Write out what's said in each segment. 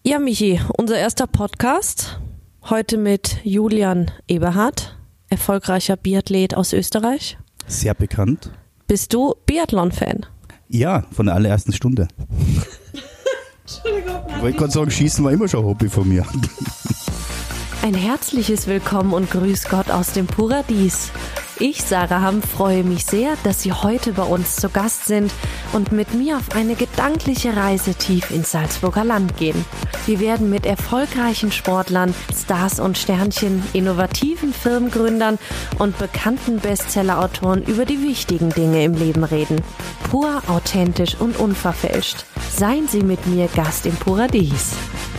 Ja, Michi, unser erster Podcast, heute mit Julian Eberhardt, erfolgreicher Biathlet aus Österreich. Sehr bekannt. Bist du Biathlon-Fan? Ja, von der allerersten Stunde. Entschuldigung. Ich wollte gerade sagen, Schießen war immer schon ein Hobby von mir. Ein herzliches Willkommen und Grüß Gott aus dem Paradies. Ich, Sarah Hamm, freue mich sehr, dass Sie heute bei uns zu Gast sind und mit mir auf eine gedankliche Reise tief ins Salzburger Land gehen. Wir werden mit erfolgreichen Sportlern, Stars und Sternchen, innovativen Firmengründern und bekannten Bestsellerautoren über die wichtigen Dinge im Leben reden. Pur, authentisch und unverfälscht. Seien Sie mit mir Gast im Paradies.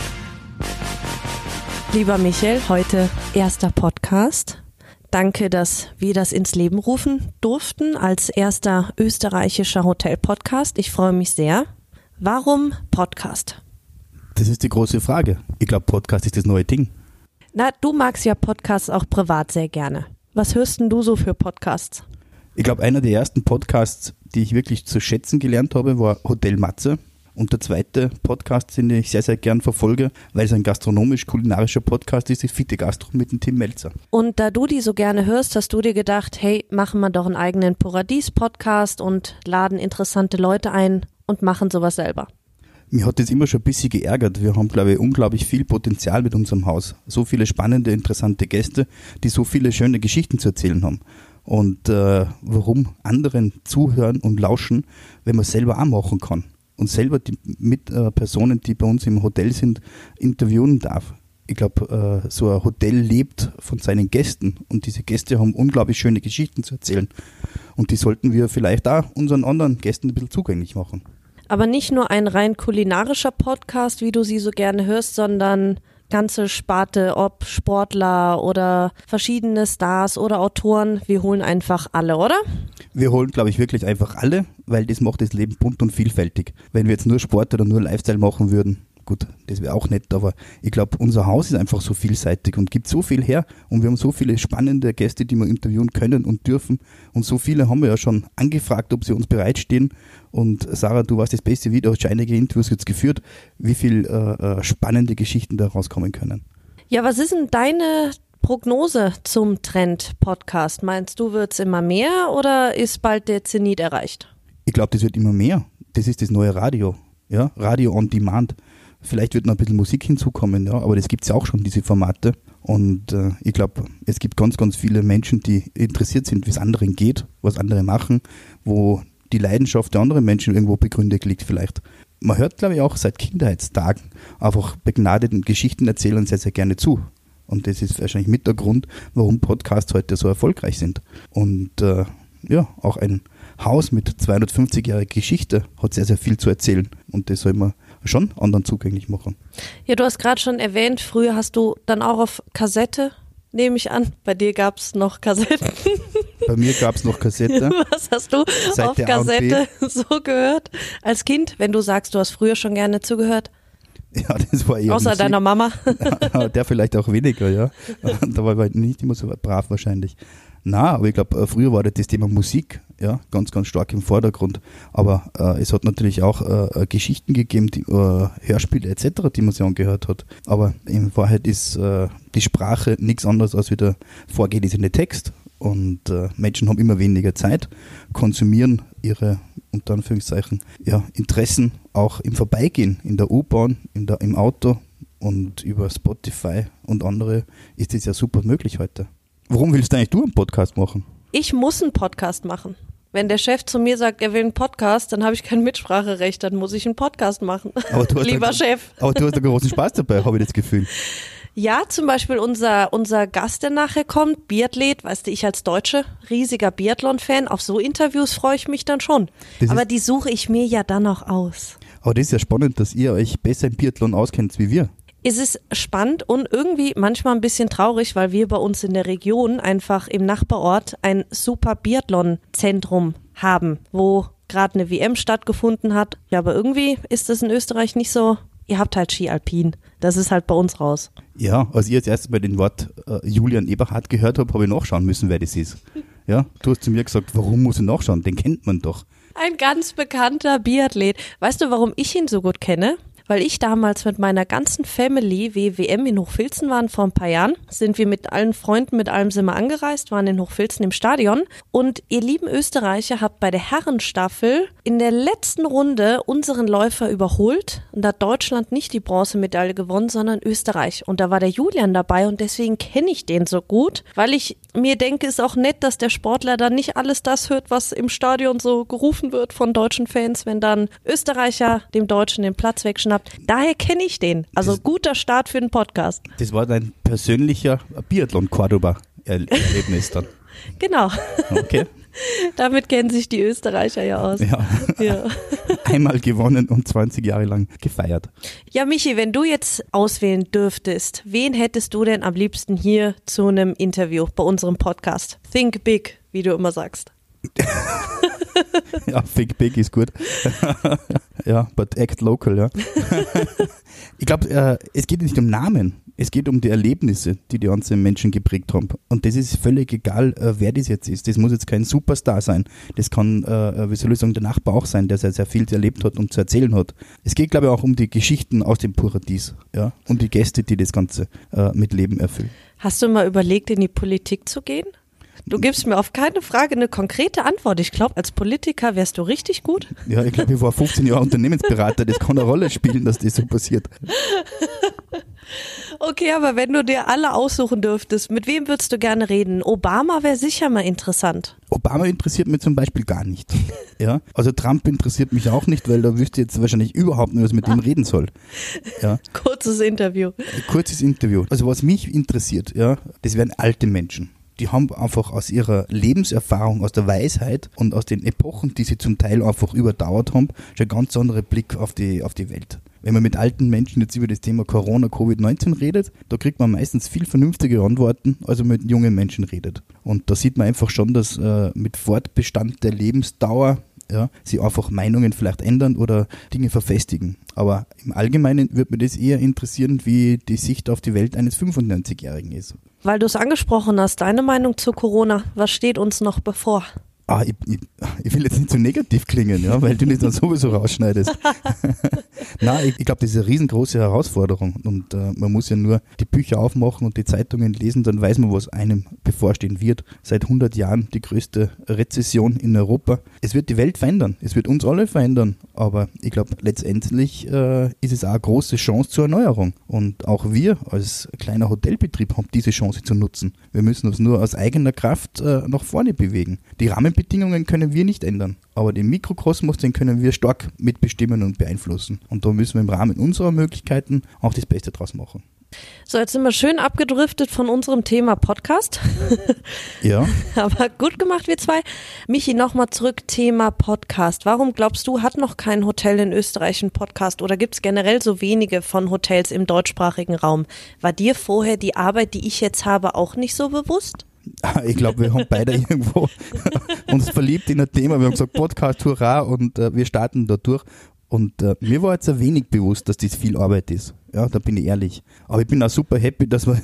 Lieber Michael, heute erster Podcast. Danke, dass wir das ins Leben rufen durften als erster österreichischer Hotel-Podcast. Ich freue mich sehr. Warum Podcast? Das ist die große Frage. Ich glaube, Podcast ist das neue Ding. Na, du magst ja Podcasts auch privat sehr gerne. Was hörst denn du so für Podcasts? Ich glaube, einer der ersten Podcasts, die ich wirklich zu schätzen gelernt habe, war Hotel Matze. Und der zweite Podcast, den ich sehr, sehr gern verfolge, weil es ein gastronomisch-kulinarischer Podcast ist Fitte Gastro mit dem Tim Melzer. Und da du die so gerne hörst, hast du dir gedacht, hey, machen wir doch einen eigenen Paradies-Podcast und laden interessante Leute ein und machen sowas selber. Mir hat das immer schon ein bisschen geärgert. Wir haben, glaube ich, unglaublich viel Potenzial mit unserem Haus. So viele spannende, interessante Gäste, die so viele schöne Geschichten zu erzählen haben. Und warum anderen zuhören und lauschen, wenn man es selber auch machen kann? Und selber die Personen, die bei uns im Hotel sind, interviewen darf. Ich glaube, so ein Hotel lebt von seinen Gästen und diese Gäste haben unglaublich schöne Geschichten zu erzählen. Und die sollten wir vielleicht auch unseren anderen Gästen ein bisschen zugänglich machen. Aber nicht nur ein rein kulinarischer Podcast, wie du sie so gerne hörst, sondern ganze Sparte, ob Sportler oder verschiedene Stars oder Autoren, wir holen einfach alle, oder? Wir holen, glaube ich, wirklich einfach alle, weil das macht das Leben bunt und vielfältig. Wenn wir jetzt nur Sport oder nur Lifestyle machen würden, gut, das wäre auch nett, aber ich glaube, unser Haus ist einfach so vielseitig und gibt so viel her und wir haben so viele spannende Gäste, die wir interviewen können und dürfen und so viele haben wir ja schon angefragt, ob sie uns bereitstehen und Sarah, du warst das beste Video, hast schon einige Interviews jetzt geführt, wie viel spannende Geschichten da rauskommen können. Ja, was ist denn deine Prognose zum Trend-Podcast? Meinst du, wird es immer mehr oder ist bald der Zenit erreicht? Ich glaube, das wird immer mehr. Das ist das neue Radio, ja, Radio on Demand. Vielleicht wird noch ein bisschen Musik hinzukommen, ja, aber das gibt es ja auch schon, diese Formate. Und ich glaube, es gibt ganz, ganz viele Menschen, die interessiert sind, wie es anderen geht, was andere machen, wo die Leidenschaft der anderen Menschen irgendwo begründet liegt vielleicht. Man hört, glaube ich, auch seit Kindheitstagen einfach begnadeten Geschichtenerzählern sehr, sehr gerne zu. Und das ist wahrscheinlich mit der Grund, warum Podcasts heute so erfolgreich sind. Und ja, auch ein Haus mit 250-jähriger Geschichte hat sehr, sehr viel zu erzählen. Und das soll man schon anderen zugänglich machen. Ja, du hast gerade schon erwähnt, früher hast du dann auch auf Kassette, nehme ich an. Bei dir gab es noch Kassetten. Bei mir gab es noch Kassette. Was hast du Seit auf Kassette so gehört als Kind, wenn du sagst, du hast früher schon gerne zugehört? Ja, das war eher außer Musik. Deiner Mama. Ja, der vielleicht auch weniger, ja. Da war ich nicht immer so brav wahrscheinlich. Na, aber ich glaube, früher war das Thema Musik, ja, ganz, ganz stark im Vordergrund. Aber es hat natürlich auch Geschichten gegeben, Hörspiele etc., die man sich angehört hat. Aber in Wahrheit ist die Sprache nichts anderes als wie der vorgelesene Text. Und Menschen haben immer weniger Zeit, konsumieren ihre, unter Anführungszeichen, ja, Interessen auch im Vorbeigehen, in der U-Bahn, im Auto und über Spotify und andere ist das ja super möglich heute. Warum willst du eigentlich einen Podcast machen? Ich muss einen Podcast machen. Wenn der Chef zu mir sagt, er will einen Podcast, dann habe ich kein Mitspracherecht, dann muss ich einen Podcast machen. Lieber Chef. Aber du hast einen großen Spaß dabei, habe ich das Gefühl. Ja, zum Beispiel unser Gast, der nachher kommt, Biathlet, weißt du, ich als Deutsche, riesiger Biathlon-Fan, auf so Interviews freue ich mich dann schon. Aber die suche ich mir ja dann auch aus. Aber das ist ja spannend, dass ihr euch besser im Biathlon auskennt wie wir. Es ist spannend und irgendwie manchmal ein bisschen traurig, weil wir bei uns in der Region einfach im Nachbarort ein super Biathlon-Zentrum haben, wo gerade eine WM stattgefunden hat. Ja, aber irgendwie ist das in Österreich nicht so. Ihr habt halt Ski Alpin. Das ist halt bei uns raus. Ja, als ich jetzt erst mal den Wort Julian Eberhardt gehört habe ich nachschauen müssen, wer das ist. Ja, du hast zu mir gesagt, warum muss ich nachschauen? Den kennt man doch. Ein ganz bekannter Biathlet. Weißt du, warum ich ihn so gut kenne? weil ich damals mit meiner ganzen Family WM in Hochfilzen waren vor ein paar Jahren, sind wir mit allen Freunden, mit allem sind wir angereist, waren in Hochfilzen im Stadion und ihr lieben Österreicher habt bei der Herrenstaffel in der letzten Runde unseren Läufer überholt und da hat Deutschland nicht die Bronzemedaille gewonnen, sondern Österreich und da war der Julian dabei und deswegen kenne ich den so gut, weil ich mir denke, ist auch nett, dass der Sportler dann nicht alles das hört, was im Stadion so gerufen wird von deutschen Fans, wenn dann Österreicher dem Deutschen den Platz wegschnappt. Daher kenne ich den. Also guter Start für den Podcast. Das war dein persönlicher Biathlon-Cordoba-Erlebnis dann. Genau. Okay. Damit kennen sich die Österreicher ja aus. Ja. Einmal gewonnen und 20 Jahre lang gefeiert. Ja, Michi, wenn du jetzt auswählen dürftest, wen hättest du denn am liebsten hier zu einem Interview bei unserem Podcast? Think big, wie du immer sagst. Ja, think big ist gut. Ja, but act local, ja. Ich glaube, es geht nicht um Namen. Es geht um die Erlebnisse, die die ganzen Menschen geprägt haben. Und das ist völlig egal, wer das jetzt ist. Das muss jetzt kein Superstar sein. Das kann, wie soll ich sagen, der Nachbar auch sein, der sehr, sehr viel erlebt hat und zu erzählen hat. Es geht, glaube ich, auch um die Geschichten aus dem Paradies. Ja? Um die Gäste, die das Ganze mit Leben erfüllen. Hast du mal überlegt, in die Politik zu gehen? Du gibst mir auf keine Frage eine konkrete Antwort. Ich glaube, als Politiker wärst du richtig gut. Ja, ich glaube, ich war 15 Jahre Unternehmensberater. Das kann eine Rolle spielen, dass das so passiert. Okay, aber wenn du dir alle aussuchen dürftest, mit wem würdest du gerne reden? Obama wäre sicher mal interessant. Obama interessiert mich zum Beispiel gar nicht. Ja? Also Trump interessiert mich auch nicht, weil da wüsste ich jetzt wahrscheinlich überhaupt nicht, was mit dem reden soll. Ja? Kurzes Interview. Kurzes Interview. Also was mich interessiert, ja, das wären alte Menschen. Die haben einfach aus ihrer Lebenserfahrung, aus der Weisheit und aus den Epochen, die sie zum Teil einfach überdauert haben, schon einen ganz anderen Blick auf die Welt. Wenn man mit alten Menschen jetzt über das Thema Corona, Covid-19 redet, da kriegt man meistens viel vernünftige Antworten, als man mit jungen Menschen redet. Und da sieht man einfach schon, dass mit Fortbestand der Lebensdauer sie einfach Meinungen vielleicht ändern oder Dinge verfestigen. Aber im Allgemeinen würde mich das eher interessieren, wie die Sicht auf die Welt eines 95-Jährigen ist. Weil du es angesprochen hast, deine Meinung zu Corona, was steht uns noch bevor? Ich will jetzt nicht zu negativ klingen, ja, weil du das dann sowieso rausschneidest. Nein, ich glaube, das ist eine riesengroße Herausforderung und man muss ja nur die Bücher aufmachen und die Zeitungen lesen, dann weiß man, was einem bevorstehen wird. Seit 100 Jahren die größte Rezession in Europa. Es wird die Welt verändern, es wird uns alle verändern, aber ich glaube, letztendlich ist es auch eine große Chance zur Erneuerung und auch wir als kleiner Hotelbetrieb haben diese Chance zu nutzen. Wir müssen uns nur aus eigener Kraft nach vorne bewegen. Die Rahmenbedingungen können wir nicht ändern, aber den Mikrokosmos, den können wir stark mitbestimmen und beeinflussen. Und da müssen wir im Rahmen unserer Möglichkeiten auch das Beste draus machen. So, jetzt sind wir schön abgedriftet von unserem Thema Podcast. Ja. Aber gut gemacht, wir zwei. Michi, nochmal zurück, Thema Podcast. Warum glaubst du, hat noch kein Hotel in Österreich einen Podcast oder gibt es generell so wenige von Hotels im deutschsprachigen Raum? War dir vorher die Arbeit, die ich jetzt habe, auch nicht so bewusst? Ich glaube, wir haben beide irgendwo uns verliebt in ein Thema. Wir haben gesagt, Podcast, hurra, und wir starten da durch. Und mir war jetzt ein wenig bewusst, dass das viel Arbeit ist. Ja, da bin ich ehrlich. Aber ich bin auch super happy, dass wir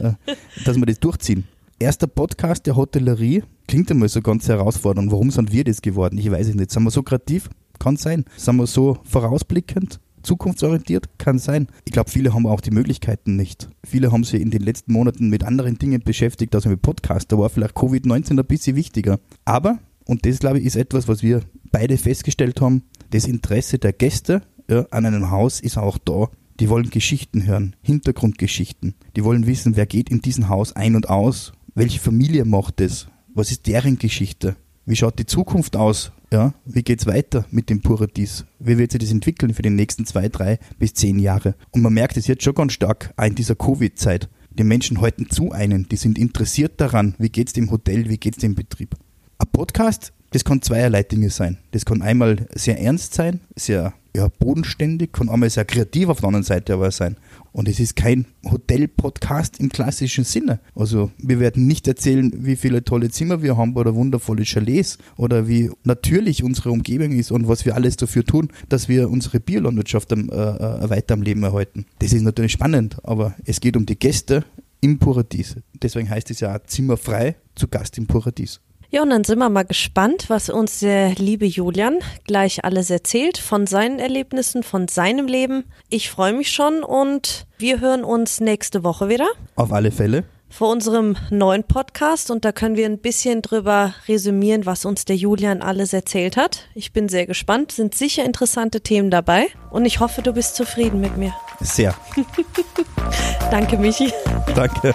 das durchziehen. Erster Podcast der Hotellerie klingt einmal so ganz herausfordernd. Warum sind wir das geworden? Ich weiß es nicht. Sind wir so kreativ? Kann sein. Sind wir so vorausblickend? Zukunftsorientiert? Kann sein. Ich glaube, viele haben auch die Möglichkeiten nicht. Viele haben sich in den letzten Monaten mit anderen Dingen beschäftigt, als mit Podcast. Da war vielleicht Covid-19 ein bisschen wichtiger. Aber, und das glaube ich ist etwas, was wir beide festgestellt haben, das Interesse der Gäste an einem Haus ist auch da. Die wollen Geschichten hören, Hintergrundgeschichten. Die wollen wissen, wer geht in diesem Haus ein und aus, welche Familie macht es, was ist deren Geschichte, wie schaut die Zukunft aus, ja? Wie geht es weiter mit dem Paradies, wie wird sich das entwickeln für die nächsten 2, 3 bis 10 Jahre. Und man merkt es jetzt schon ganz stark auch in dieser Covid-Zeit. Die Menschen halten zu einem, die sind interessiert daran, wie geht es dem Hotel, wie geht es dem Betrieb. Ein Podcast, das kann zweierlei Dinge sein. Das kann einmal sehr ernst sein, sehr bodenständig, kann einmal sehr kreativ auf der anderen Seite aber sein. Und es ist kein Hotel-Podcast im klassischen Sinne. Also wir werden nicht erzählen, wie viele tolle Zimmer wir haben oder wundervolle Chalets oder wie natürlich unsere Umgebung ist und was wir alles dafür tun, dass wir unsere Biolandwirtschaft weiter am Leben erhalten. Das ist natürlich spannend, aber es geht um die Gäste im Paradies. Deswegen heißt es ja auch Zimmer frei, zu Gast im Paradies. Ja, und dann sind wir mal gespannt, was uns der liebe Julian gleich alles erzählt von seinen Erlebnissen, von seinem Leben. Ich freue mich schon und wir hören uns nächste Woche wieder. Auf alle Fälle. Vor unserem neuen Podcast und da können wir ein bisschen drüber resümieren, was uns der Julian alles erzählt hat. Ich bin sehr gespannt, sind sicher interessante Themen dabei und ich hoffe, du bist zufrieden mit mir. Sehr. Danke, Michi. Danke.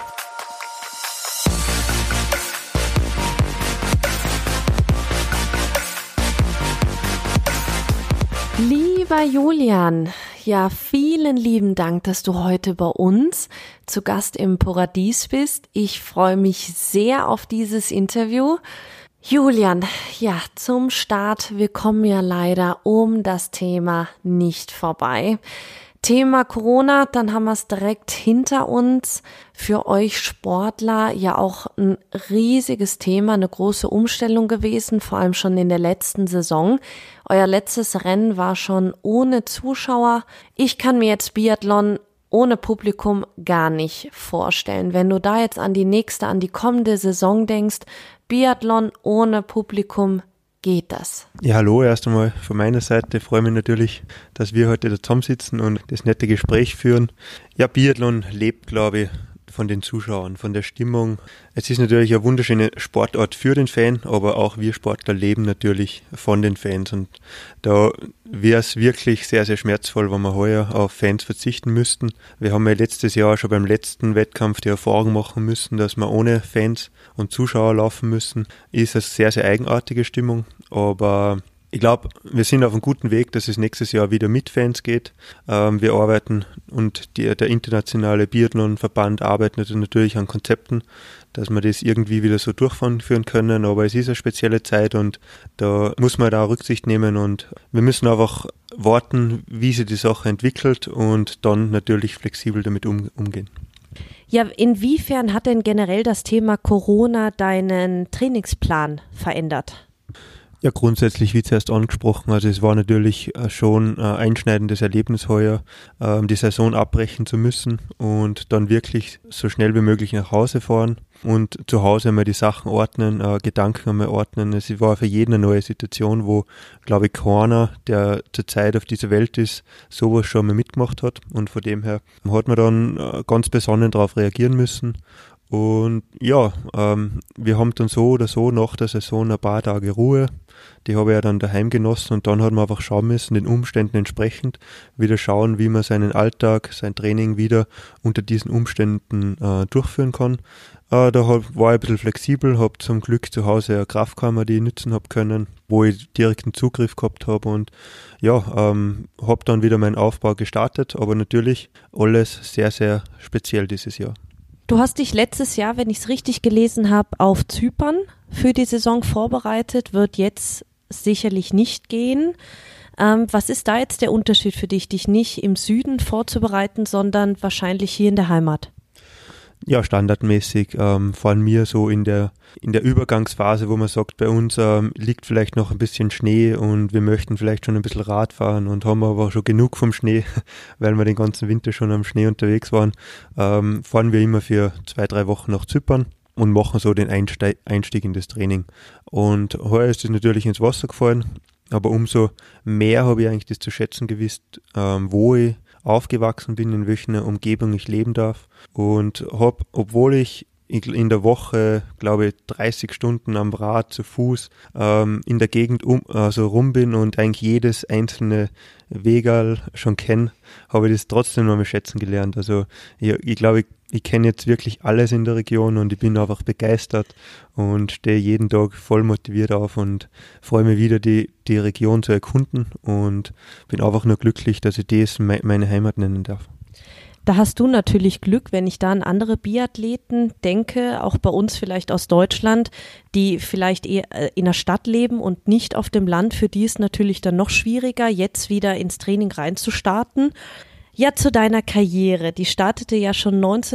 Lieber Julian, ja, vielen lieben Dank, dass du heute bei uns zu Gast im Paradies bist. Ich freue mich sehr auf dieses Interview. Julian, ja, zum Start, wir kommen ja leider um das Thema nicht vorbei. Thema Corona, dann haben wir es direkt hinter uns. Für euch Sportler ja auch ein riesiges Thema, eine große Umstellung gewesen, vor allem schon in der letzten Saison. Euer letztes Rennen war schon ohne Zuschauer. Ich kann mir jetzt Biathlon ohne Publikum gar nicht vorstellen. Wenn du da jetzt an die kommende Saison denkst, Biathlon ohne Publikum, geht das? Ja, hallo erst einmal von meiner Seite. Ich freue mich natürlich, dass wir heute da zusammensitzen und das nette Gespräch führen. Ja, Biathlon lebt, glaube ich, von den Zuschauern, von der Stimmung. Es ist natürlich ein wunderschöner Sportort für den Fan, aber auch wir Sportler leben natürlich von den Fans und da wäre es wirklich sehr, sehr schmerzvoll, wenn wir heuer auf Fans verzichten müssten. Wir haben ja letztes Jahr schon beim letzten Wettkampf die Erfahrung machen müssen, dass wir ohne Fans und Zuschauer laufen müssen. Ist eine sehr, sehr eigenartige Stimmung, aber ich glaube, wir sind auf einem guten Weg, dass es nächstes Jahr wieder mit Fans geht. Wir arbeiten und der internationale Biathlon-Verband arbeitet natürlich an Konzepten, dass wir das irgendwie wieder so durchführen können. Aber es ist eine spezielle Zeit und da muss man da Rücksicht nehmen und wir müssen einfach warten, wie sich die Sache entwickelt und dann natürlich flexibel damit umgehen. Ja, inwiefern hat denn generell das Thema Corona deinen Trainingsplan verändert? Ja, grundsätzlich, wie zuerst angesprochen, also es war natürlich schon ein einschneidendes Erlebnis heuer, die Saison abbrechen zu müssen und dann wirklich so schnell wie möglich nach Hause fahren und zu Hause einmal die Sachen ordnen, Gedanken einmal ordnen. Es war für jeden eine neue Situation, wo, glaube ich, keiner, der zurzeit auf dieser Welt ist, sowas schon mal mitgemacht hat und von dem her hat man dann ganz besonnen darauf reagieren müssen. Und ja, wir haben dann so oder so nach der Saison ein paar Tage Ruhe, die habe ich ja dann daheim genossen und dann hat man einfach schauen müssen, den Umständen entsprechend, wieder schauen, wie man seinen Alltag, sein Training wieder unter diesen Umständen durchführen kann. Da war ich ein bisschen flexibel, habe zum Glück zu Hause eine Kraftkammer, die ich nutzen habe können, wo ich direkten Zugriff gehabt habe und ja, habe dann wieder meinen Aufbau gestartet, aber natürlich alles sehr, sehr speziell dieses Jahr. Du hast dich letztes Jahr, wenn ich es richtig gelesen habe, auf Zypern für die Saison vorbereitet, wird jetzt sicherlich nicht gehen. Was ist da jetzt der Unterschied für dich, dich nicht im Süden vorzubereiten, sondern wahrscheinlich hier in der Heimat? Ja, standardmäßig, vor allem mir so in der Übergangsphase, wo man sagt, bei uns liegt vielleicht noch ein bisschen Schnee und wir möchten vielleicht schon ein bisschen Rad fahren und haben aber schon genug vom Schnee, weil wir den ganzen Winter schon am Schnee unterwegs waren, fahren wir immer für 2-3 Wochen nach Zypern und machen so den Einstieg in das Training. Und heuer ist es natürlich ins Wasser gefallen, aber umso mehr habe ich eigentlich das zu schätzen gewusst, wo ich aufgewachsen bin, in welcher Umgebung ich leben darf und habe, obwohl ich in der Woche, glaube ich, 30 Stunden am Rad zu Fuß in der Gegend rum bin und eigentlich jedes einzelne Wegerl schon kenne, habe ich das trotzdem noch mal schätzen gelernt. Also ich glaube, ich kenne jetzt wirklich alles in der Region und ich bin einfach begeistert und stehe jeden Tag voll motiviert auf und freue mich wieder, die Region zu erkunden und bin einfach nur glücklich, dass ich das meine Heimat nennen darf. Da hast du natürlich Glück, wenn ich da an andere Biathleten denke, auch bei uns vielleicht aus Deutschland, die vielleicht eher in der Stadt leben und nicht auf dem Land. Für die ist natürlich dann noch schwieriger, jetzt wieder ins Training reinzustarten. Ja, zu deiner Karriere. Die startete ja schon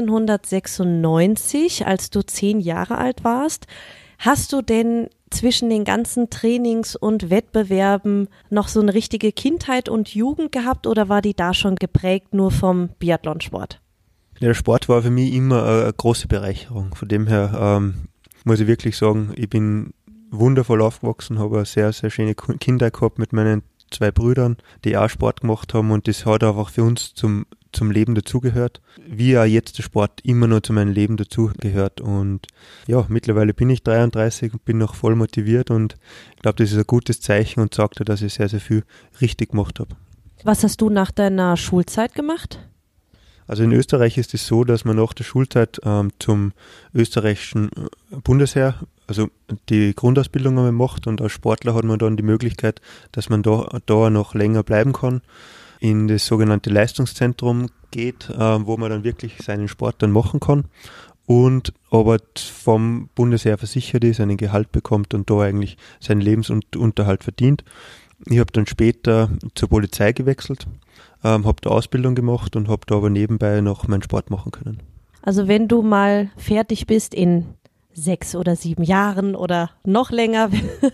1996, als du 10 Jahre alt warst. Hast du denn zwischen den ganzen Trainings und Wettbewerben noch so eine richtige Kindheit und Jugend gehabt oder war die da schon geprägt nur vom Biathlonsport? Der Sport war für mich immer eine große Bereicherung. Von dem her muss ich wirklich sagen, ich bin wundervoll aufgewachsen, habe eine sehr, sehr schöne Kindheit gehabt mit meinen 2 Brüdern, die auch Sport gemacht haben und das hat einfach für uns zum Leben dazugehört, wie auch jetzt der Sport immer noch zu meinem Leben dazugehört. Und ja, mittlerweile bin ich 33 und bin noch voll motiviert und ich glaube, das ist ein gutes Zeichen und sagt dir, dass ich sehr, sehr viel richtig gemacht habe. Was hast du nach deiner Schulzeit gemacht? Also in Österreich ist es so, dass man nach der Schulzeit zum österreichischen Bundesheer, also die Grundausbildung einmal macht und als Sportler hat man dann die Möglichkeit, dass man da noch länger bleiben kann, in das sogenannte Leistungszentrum geht, wo man dann wirklich seinen Sport dann machen kann und aber vom Bundesheer versichert ist, einen Gehalt bekommt und da eigentlich seinen Lebensunterhalt verdient. Ich habe dann später zur Polizei gewechselt, habe da Ausbildung gemacht und habe da aber nebenbei noch meinen Sport machen können. Also wenn du mal fertig bist in 6 oder 7 Jahren oder noch länger,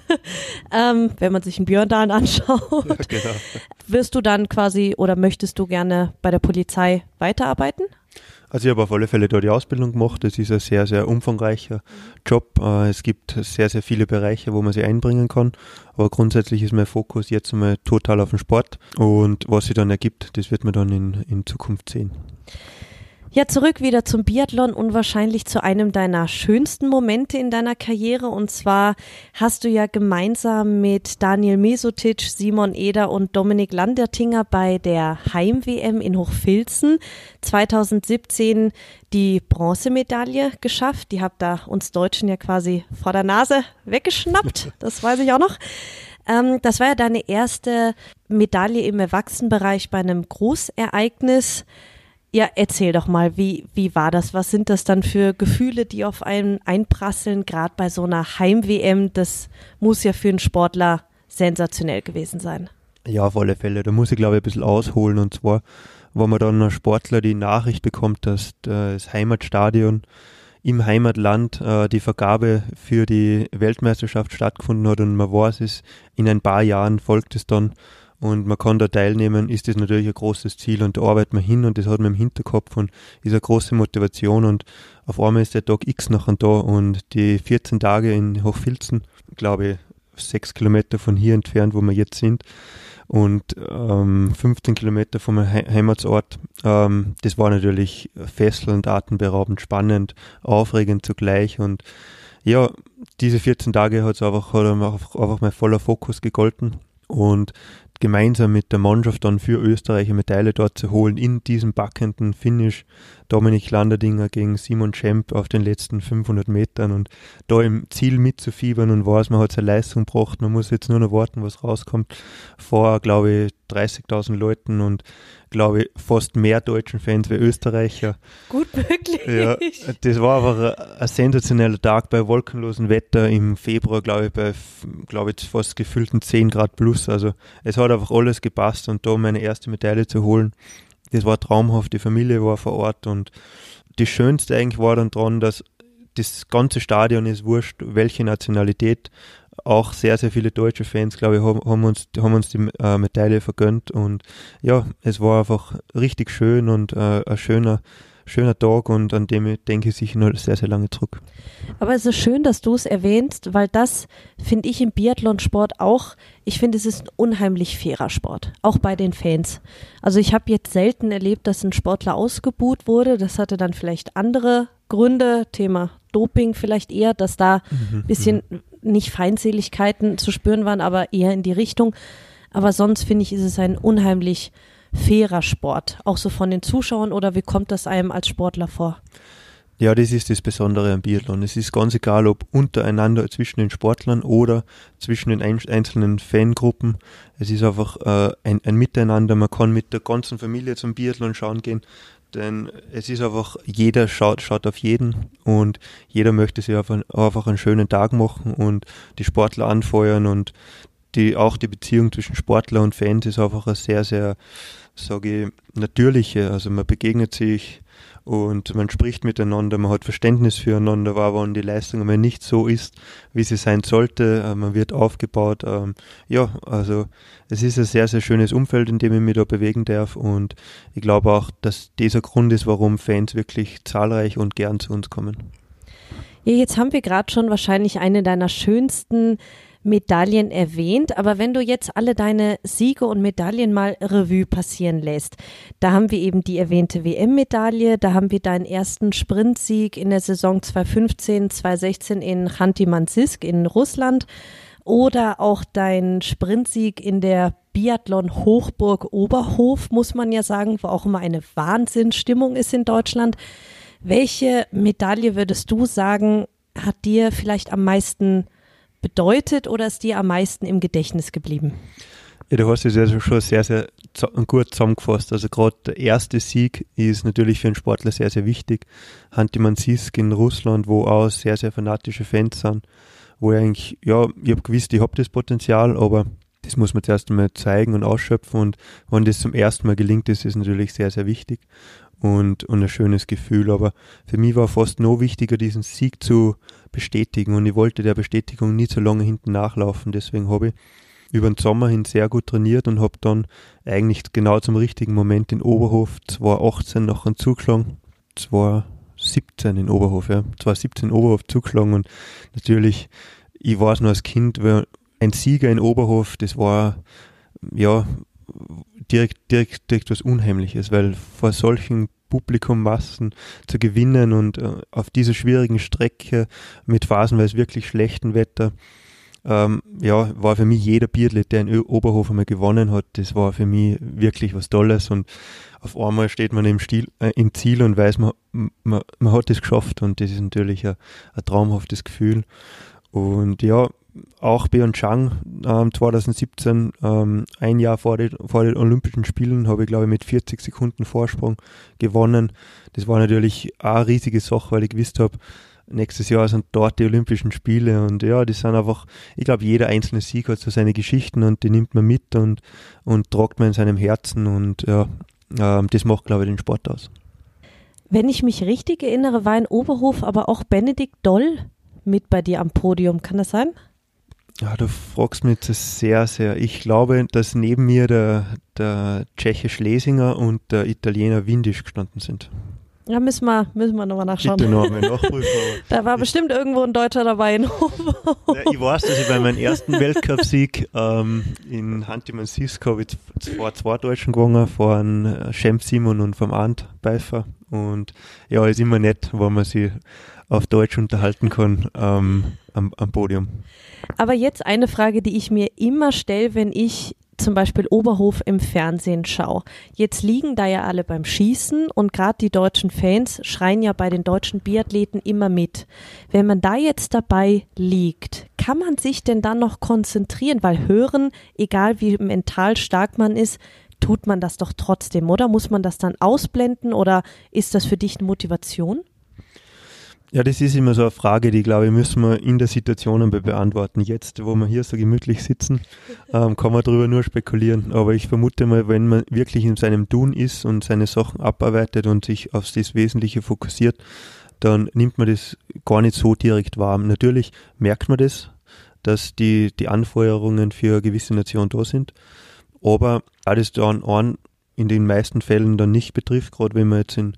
wenn man sich einen Björndalen anschaut, ja, genau. Wirst du dann quasi oder möchtest du gerne bei der Polizei weiterarbeiten? Also ich habe auf alle Fälle da die Ausbildung gemacht. Das ist ein sehr, sehr umfangreicher Job. Es gibt sehr, sehr viele Bereiche, wo man sich einbringen kann. Aber grundsätzlich ist mein Fokus jetzt mal total auf den Sport. Und was sich dann ergibt, das wird man dann in Zukunft sehen. Ja, zurück wieder zum Biathlon und wahrscheinlich zu einem deiner schönsten Momente in deiner Karriere. Und zwar hast du ja gemeinsam mit Daniel Mesotic, Simon Eder und Dominik Landertinger bei der Heim-WM in Hochfilzen 2017 die Bronzemedaille geschafft. Die habt ihr uns Deutschen ja quasi vor der Nase weggeschnappt. Das weiß ich auch noch. Das war ja deine erste Medaille im Erwachsenenbereich bei einem Großereignis. Ja, erzähl doch mal, wie war das? Was sind das dann für Gefühle, die auf einen einprasseln, gerade bei so einer Heim-WM? Das muss ja für einen Sportler sensationell gewesen sein. Ja, auf alle Fälle. Da muss ich, glaube ich, ein bisschen ausholen. Und zwar, wenn man dann als Sportler die Nachricht bekommt, dass das Heimatstadion im Heimatland die Vergabe für die Weltmeisterschaft stattgefunden hat und man weiß es, in ein paar Jahren folgt es dann und man kann da teilnehmen, ist das natürlich ein großes Ziel und da arbeitet man hin und das hat man im Hinterkopf und ist eine große Motivation und auf einmal ist der Tag X nachher da und die 14 Tage in Hochfilzen, glaube ich, 6 Kilometer von hier entfernt, wo wir jetzt sind und 15 Kilometer vom Heimatsort, das war natürlich fesselnd, atemberaubend, spannend, aufregend zugleich und ja, diese 14 Tage hat einfach mein voller Fokus gegolten und gemeinsam mit der Mannschaft dann für Österreich eine Medaille dort zu holen in diesem packenden Finish. Dominik Landerdinger gegen Simon Schemp auf den letzten 500 Metern und da im Ziel mitzufiebern und weiß, man hat seine Leistung gebracht, man muss jetzt nur noch warten, was rauskommt. Vor, glaube ich, 30.000 Leuten und, glaube ich, fast mehr deutschen Fans wie Österreicher. Gut möglich. Ja, das war einfach ein sensationeller Tag bei wolkenlosem Wetter im Februar, glaube ich, fast gefühlten 10 Grad plus. Also es hat einfach alles gepasst und da meine erste Medaille zu holen, das war traumhaft, die Familie war vor Ort und das Schönste eigentlich war dann dran, dass das ganze Stadion ist wurscht, welche Nationalität, auch sehr, sehr viele deutsche Fans, glaube ich, haben uns die Medaille vergönnt und ja, es war einfach richtig schön und ein schöner Tag und an dem denke ich sicher noch sehr, sehr lange zurück. Aber es ist schön, dass du es erwähnst, weil das finde ich im Biathlonsport auch, ich finde, es ist ein unheimlich fairer Sport, auch bei den Fans. Also ich habe jetzt selten erlebt, dass ein Sportler ausgebuht wurde, das hatte dann vielleicht andere Gründe, Thema Doping vielleicht eher, dass da ein bisschen nicht Feindseligkeiten zu spüren waren, aber eher in die Richtung. Aber sonst finde ich, ist es ein unheimlich fairer Sport, auch so von den Zuschauern oder wie kommt das einem als Sportler vor? Ja, das ist das Besondere am Biathlon. Es ist ganz egal, ob untereinander zwischen den Sportlern oder zwischen den einzelnen Fangruppen. Es ist einfach ein Miteinander. Man kann mit der ganzen Familie zum Biathlon schauen gehen, denn es ist einfach, jeder schaut auf jeden und jeder möchte sich einfach einen schönen Tag machen und die Sportler anfeuern und auch die Beziehung zwischen Sportler und Fans ist einfach eine sehr, sehr, sage ich, natürliche. Also man begegnet sich und man spricht miteinander, man hat Verständnis füreinander, aber wenn die Leistung einmal nicht so ist, wie sie sein sollte, man wird aufgebaut. Ja, also es ist ein sehr, sehr schönes Umfeld, in dem ich mich da bewegen darf und ich glaube auch, dass dieser Grund ist, warum Fans wirklich zahlreich und gern zu uns kommen. Ja, jetzt haben wir gerade schon wahrscheinlich eine deiner schönsten Medaillen erwähnt, aber wenn du jetzt alle deine Siege und Medaillen mal Revue passieren lässt, da haben wir eben die erwähnte WM-Medaille, da haben wir deinen ersten Sprintsieg in der Saison 2015, 2016 in Chanty-Mansijsk in Russland oder auch deinen Sprintsieg in der Biathlon-Hochburg Oberhof, muss man ja sagen, wo auch immer eine Wahnsinnsstimmung ist in Deutschland. Welche Medaille würdest du sagen, hat dir vielleicht am meisten bedeutet oder ist dir am meisten im Gedächtnis geblieben? Ja, du hast es ja schon sehr, sehr gut zusammengefasst. Also gerade der erste Sieg ist natürlich für einen Sportler sehr, sehr wichtig. Chanty-Mansijsk in Russland, wo auch sehr, sehr fanatische Fans sind, wo ich eigentlich, ja, ich habe gewusst, ich habe das Potenzial, aber das muss man zuerst einmal zeigen und ausschöpfen und wenn das zum ersten Mal gelingt, ist es natürlich sehr, sehr wichtig und ein schönes Gefühl, aber für mich war fast noch wichtiger, diesen Sieg zu bestätigen und ich wollte der Bestätigung nie so lange hinten nachlaufen, deswegen habe ich über den Sommer hin sehr gut trainiert und habe dann eigentlich genau zum richtigen Moment in Oberhof 2018 nachher zugeschlagen, 2017 in Oberhof, ja, 2017 in Oberhof zugeschlagen und natürlich, ich weiß noch als Kind, ein Sieger in Oberhof, das war ja direkt was Unheimliches, weil vor solchen Publikummassen zu gewinnen und auf dieser schwierigen Strecke mit phasenweise wirklich schlechtem Wetter, war für mich jeder Biathlet, der in Oberhof einmal gewonnen hat, das war für mich wirklich was Tolles und auf einmal steht man im Ziel und weiß, man hat es geschafft und das ist natürlich ein traumhaftes Gefühl und ja, auch Pyeongchang 2017, ein Jahr vor den Olympischen Spielen, habe ich glaube ich mit 40 Sekunden Vorsprung gewonnen. Das war natürlich auch eine riesige Sache, weil ich gewusst habe, nächstes Jahr sind dort die Olympischen Spiele und ja, das sind einfach, ich glaube jeder einzelne Sieg hat so seine Geschichten und die nimmt man mit und tragt man in seinem Herzen und ja, das macht glaube ich den Sport aus. Wenn ich mich richtig erinnere, war in Oberhof aber auch Benedikt Doll mit bei dir am Podium, kann das sein? Ja, du fragst mich das sehr, sehr. Ich glaube, dass neben mir der Tscheche Schlesinger und der Italiener Windisch gestanden sind. Ja, müssen wir nochmal nachschauen. Bitte noch einmal nachprüfen. Da war bestimmt irgendwo ein Deutscher dabei in Oberhof. Ja, ich weiß, dass ich bei meinem ersten Weltcupsieg in Chanty-Mansijsk habe ich vor 2 Deutschen gewonnen, vor einem Cem Simon und vom Arndt Pfeiffer. Und ja, ist immer nett, wenn man sich auf Deutsch unterhalten kann am Podium. Aber jetzt eine Frage, die ich mir immer stelle, wenn ich zum Beispiel Oberhof im Fernsehen schaue. Jetzt liegen da ja alle beim Schießen und gerade die deutschen Fans schreien ja bei den deutschen Biathleten immer mit. Wenn man da jetzt dabei liegt, kann man sich denn dann noch konzentrieren? Weil hören, egal wie mental stark man ist, tut man das doch trotzdem, oder? Muss man das dann ausblenden oder ist das für dich eine Motivation? Ja, das ist immer so eine Frage, die, glaube ich, müssen wir in der Situation beantworten. Jetzt, wo wir hier so gemütlich sitzen, kann man darüber nur spekulieren. Aber ich vermute mal, wenn man wirklich in seinem Tun ist und seine Sachen abarbeitet und sich auf das Wesentliche fokussiert, dann nimmt man das gar nicht so direkt wahr. Natürlich merkt man das, dass die Anfeuerungen für eine gewisse Nation da sind. Aber da das dann in den meisten Fällen dann nicht betrifft, gerade wenn wir jetzt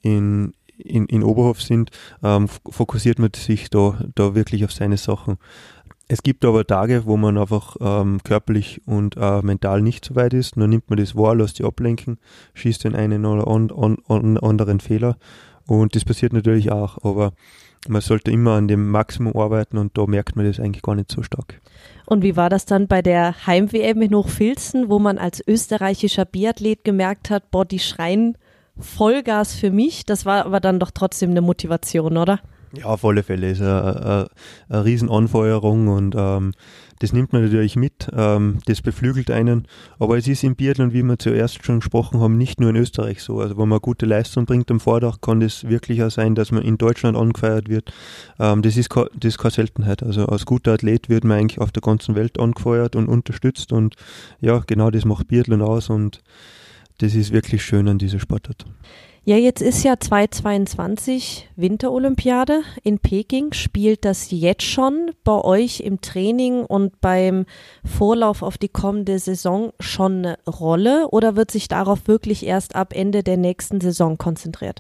in Oberhof sind, fokussiert man sich da wirklich auf seine Sachen. Es gibt aber Tage, wo man einfach körperlich und mental nicht so weit ist, dann nimmt man das wahr, lässt sich ablenken, schießt den einen oder anderen Fehler und das passiert natürlich auch, aber man sollte immer an dem Maximum arbeiten und da merkt man das eigentlich gar nicht so stark. Und wie war das dann bei der Heim-WM in Hochfilzen, wo man als österreichischer Biathlet gemerkt hat, boah, die schreien Vollgas für mich, das war aber dann doch trotzdem eine Motivation, oder? Ja, auf alle Fälle ist eine Riesenanfeuerung und das nimmt man natürlich mit, das beflügelt einen, aber es ist im Biathlon, wie wir zuerst schon gesprochen haben, nicht nur in Österreich so, also wenn man eine gute Leistung bringt am Vordach, kann das wirklich auch sein, dass man in Deutschland angefeiert wird, das ist keine Seltenheit, also als guter Athlet wird man eigentlich auf der ganzen Welt angefeuert und unterstützt und ja, genau das macht Biathlon aus und das ist wirklich schön an dieser Sportart. Ja, jetzt ist ja 2022 Winterolympiade in Peking. Spielt das jetzt schon bei euch im Training und beim Vorlauf auf die kommende Saison schon eine Rolle oder wird sich darauf wirklich erst ab Ende der nächsten Saison konzentriert?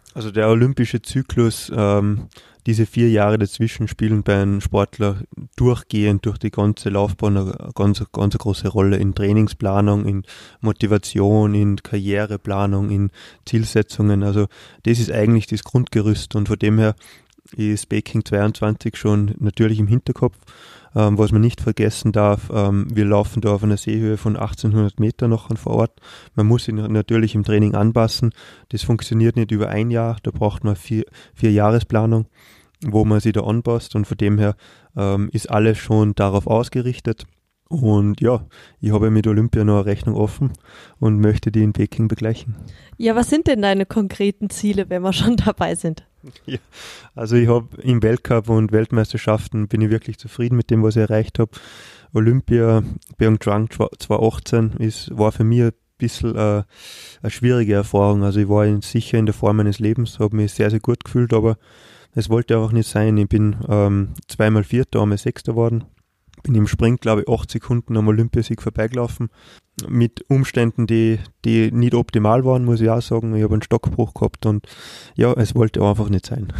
Also der olympische Zyklus, diese 4 Jahre dazwischen spielen bei einem Sportler durchgehend durch die ganze Laufbahn eine ganz große Rolle in Trainingsplanung, in Motivation, in Karriereplanung, in Zielsetzungen. Also das ist eigentlich das Grundgerüst und von dem her ist Peking 22 schon natürlich im Hinterkopf. Was man nicht vergessen darf, wir laufen da auf einer Seehöhe von 1800 Meter noch vor Ort. Man muss sich natürlich im Training anpassen. Das funktioniert nicht über ein Jahr. Da braucht man 4 Jahresplanung, wo man sich da anpasst. Und von dem her ist alles schon darauf ausgerichtet. Und ja, ich habe mit Olympia noch eine Rechnung offen und möchte die in Peking begleichen. Ja, was sind denn deine konkreten Ziele, wenn wir schon dabei sind? Ja, also ich habe im Weltcup und Weltmeisterschaften bin ich wirklich zufrieden mit dem, was ich erreicht habe. Olympia Pyeongchang 2018 war für mich ein bisschen eine schwierige Erfahrung. Also ich war sicher in der Form meines Lebens, habe mich sehr, sehr gut gefühlt, aber es wollte einfach nicht sein. Ich bin 2-mal Vierter, einmal Sechster geworden. Bin im Sprint, glaube ich, 8 Sekunden am Olympiasieg vorbeigelaufen. Mit Umständen, die nicht optimal waren, muss ich auch sagen. Ich habe einen Stockbruch gehabt und ja, es wollte einfach nicht sein.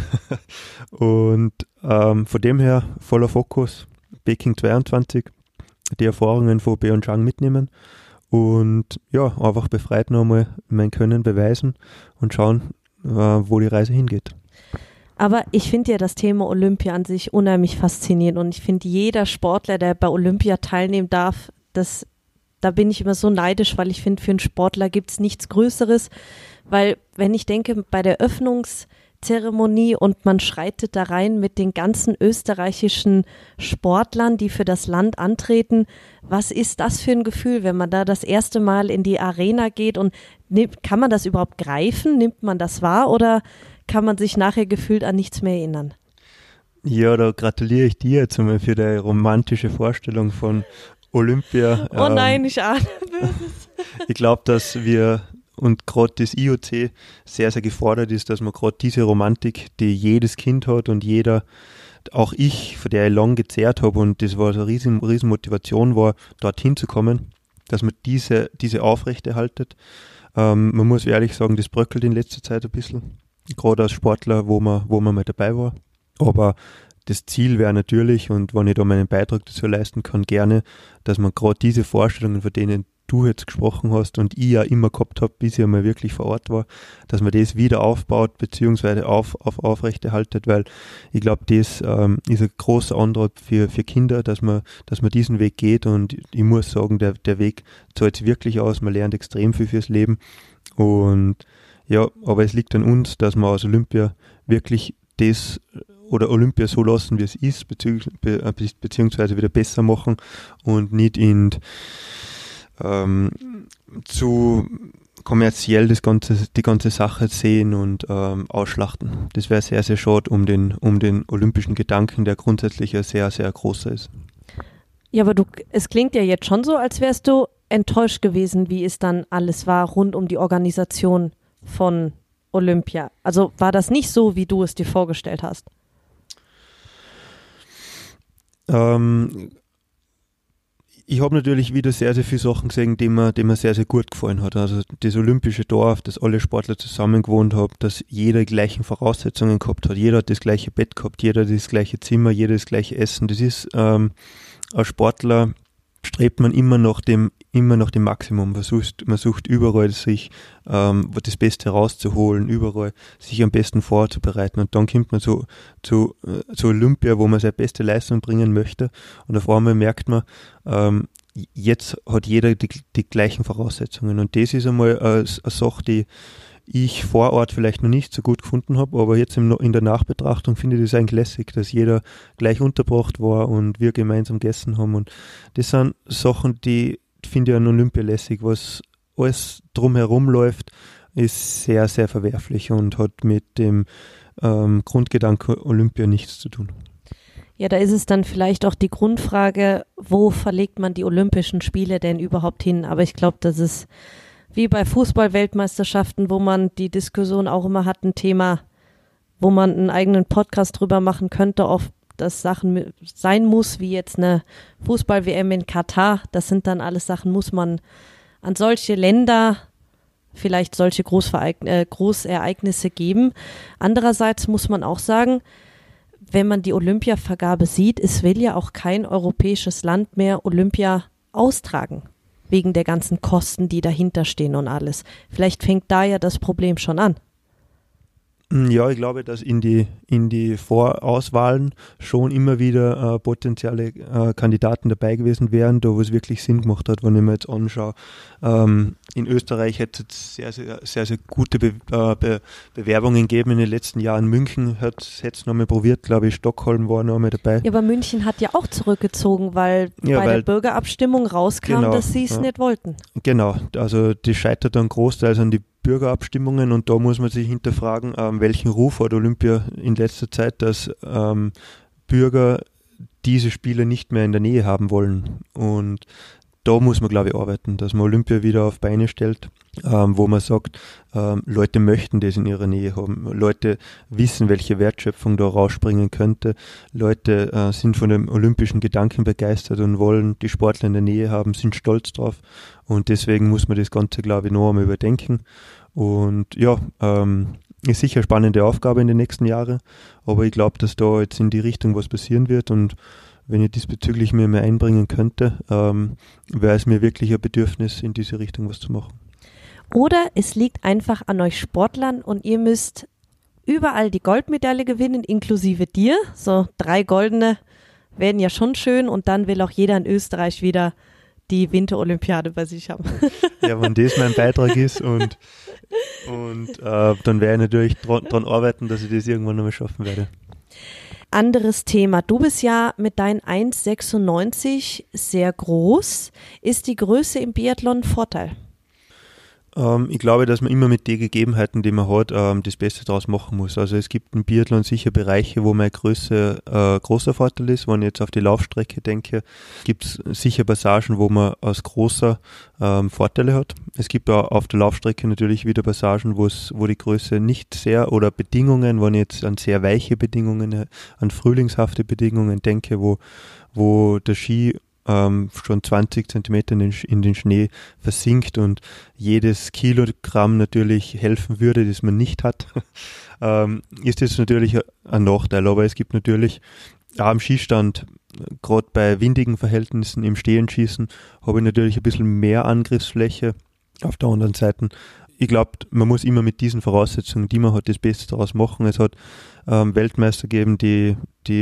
Und von dem her voller Fokus, Peking 22, die Erfahrungen von Pyeongchang mitnehmen und ja, einfach befreit nochmal mein Können beweisen und schauen, wo die Reise hingeht. Aber ich finde ja das Thema Olympia an sich unheimlich faszinierend und ich finde, jeder Sportler, der bei Olympia teilnehmen darf, da bin ich immer so neidisch, weil ich finde, für einen Sportler gibt es nichts Größeres, weil wenn ich denke, bei der Öffnungszeremonie und man schreitet da rein mit den ganzen österreichischen Sportlern, die für das Land antreten, was ist das für ein Gefühl, wenn man da das erste Mal in die Arena geht und kann man das überhaupt greifen, nimmt man das wahr oder kann man sich nachher gefühlt an nichts mehr erinnern? Ja, da gratuliere ich dir jetzt einmal für deine romantische Vorstellung von Olympia. Oh nein, ich ahne Böses. Ich glaube, dass wir und gerade das IOC sehr, sehr gefordert ist, dass man gerade diese Romantik, die jedes Kind hat und jeder, auch ich, von der ich lang gezehrt habe und das war so eine riesen Motivation war, dorthin zu kommen, dass man diese aufrechterhaltet. Man muss ehrlich sagen, das bröckelt in letzter Zeit ein bisschen. Gerade als Sportler, wo man mal dabei war. Aber das Ziel wäre natürlich, und wenn ich da meinen Beitrag dazu leisten kann, gerne, dass man gerade diese Vorstellungen, von denen du jetzt gesprochen hast und ich ja immer gehabt habe, bis ich einmal wirklich vor Ort war, dass man das wieder aufbaut, beziehungsweise aufrechterhaltet, weil ich glaube, das ist ein großer Anreiz für Kinder, dass man diesen Weg geht und ich muss sagen, der Weg zahlt sich wirklich aus, man lernt extrem viel fürs Leben und ja, aber es liegt an uns, dass wir aus Olympia wirklich das oder Olympia so lassen, wie es ist, beziehungsweise wieder besser machen und nicht zu kommerziell die ganze Sache sehen und ausschlachten. Das wäre sehr, sehr schade um den olympischen Gedanken, der grundsätzlich ja sehr, sehr großer ist. Ja, aber es klingt ja jetzt schon so, als wärst du enttäuscht gewesen, wie es dann alles war rund um die Organisation von Olympia. Also war das nicht so, wie du es dir vorgestellt hast? Ich habe natürlich wieder sehr, sehr viele Sachen gesehen, die mir sehr, sehr gut gefallen hat. Also das olympische Dorf, dass alle Sportler zusammen gewohnt haben, dass jeder die gleichen Voraussetzungen gehabt hat. Jeder hat das gleiche Bett gehabt, jeder das gleiche Zimmer, jeder das gleiche Essen. Das ist, als Sportler strebt man immer nach dem Maximum. Man sucht überall sich das Beste rauszuholen, überall sich am besten vorzubereiten. Und dann kommt man zu Olympia, wo man seine beste Leistung bringen möchte. Und auf einmal merkt man, jetzt hat jeder die gleichen Voraussetzungen. Und das ist einmal eine Sache, die ich vor Ort vielleicht noch nicht so gut gefunden habe, aber jetzt in der Nachbetrachtung finde ich das eigentlich lässig, dass jeder gleich untergebracht war und wir gemeinsam gegessen haben. Und das sind Sachen, die finde ich an Olympia lässig. Was alles drumherum läuft, ist sehr, sehr verwerflich und hat mit dem Grundgedanke Olympia nichts zu tun. Ja, da ist es dann vielleicht auch die Grundfrage, wo verlegt man die Olympischen Spiele denn überhaupt hin? Aber ich glaube, das ist wie bei Fußball-Weltmeisterschaften, wo man die Diskussion auch immer hat, ein Thema, wo man einen eigenen Podcast drüber machen könnte, ob das Sachen sein muss, wie jetzt eine Fußball-WM in Katar. Das sind dann alles Sachen, muss man an solche Länder vielleicht solche Großereignisse geben. Andererseits muss man auch sagen, wenn man die Olympiavergabe sieht, es will ja auch kein europäisches Land mehr Olympia austragen, wegen der ganzen Kosten, die dahinter stehen und alles. Vielleicht fängt da ja das Problem schon an. Ja, ich glaube, dass in die Vorauswahlen schon immer wieder potenzielle Kandidaten dabei gewesen wären, da wo es wirklich Sinn gemacht hat, wenn ich mir jetzt anschaue. In Österreich hätte es sehr gute Bewerbungen gegeben in den letzten Jahren. München hätte es nochmal probiert, glaube ich, Stockholm war noch mal dabei. Ja, aber München hat ja auch zurückgezogen, weil der Bürgerabstimmung rauskam, dass sie es nicht wollten. Genau, also das scheitert dann großteils an die Bürgerabstimmungen und da muss man sich hinterfragen, welchen Ruf hat Olympia in letzter Zeit, dass Bürger diese Spiele nicht mehr in der Nähe haben wollen. Und da muss man, glaube ich, arbeiten, dass man Olympia wieder auf Beine stellt, wo man sagt, Leute möchten das in ihrer Nähe haben. Leute wissen, welche Wertschöpfung da rausspringen könnte. Leute sind von dem olympischen Gedanken begeistert und wollen die Sportler in der Nähe haben, sind stolz drauf. Und deswegen muss man das Ganze, glaube ich, noch einmal überdenken. Und ja, ist sicher eine spannende Aufgabe in den nächsten Jahren, aber ich glaube, dass da jetzt in die Richtung was passieren wird und wenn ich diesbezüglich mir mehr einbringen könnte, wäre es mir wirklich ein Bedürfnis, in diese Richtung was zu machen. Oder es liegt einfach an euch Sportlern und ihr müsst überall die Goldmedaille gewinnen, inklusive dir. So 3 goldene werden ja schon schön und dann will auch jeder in Österreich wieder die Winterolympiade bei sich haben. Ja, wenn das mein Beitrag ist und dann werde ich natürlich dran arbeiten, dass ich das irgendwann nochmal schaffen werde. Anderes Thema. Du bist ja mit deinen 1,96 sehr groß. Ist die Größe im Biathlon ein Vorteil? Ich glaube, dass man immer mit den Gegebenheiten, die man hat, das Beste daraus machen muss. Also es gibt im Biathlon sicher Bereiche, wo meine Größe großer Vorteil ist. Wenn ich jetzt auf die Laufstrecke denke, gibt es sicher Passagen, wo man als großer Vorteile hat. Es gibt auch auf der Laufstrecke natürlich wieder Passagen, wo die Größe nicht sehr oder Bedingungen, wenn ich jetzt an sehr weiche Bedingungen, an frühlingshafte Bedingungen denke, wo der Ski schon 20 Zentimeter in den Schnee versinkt und jedes Kilogramm natürlich helfen würde, das man nicht hat, ist das natürlich ein Nachteil. Aber es gibt natürlich auch am Skistand, gerade bei windigen Verhältnissen im Stehenschießen, habe ich natürlich ein bisschen mehr Angriffsfläche. Auf der anderen Seite, ich glaube, man muss immer mit diesen Voraussetzungen, die man hat, das Beste daraus machen. Es hat Weltmeister gegeben, die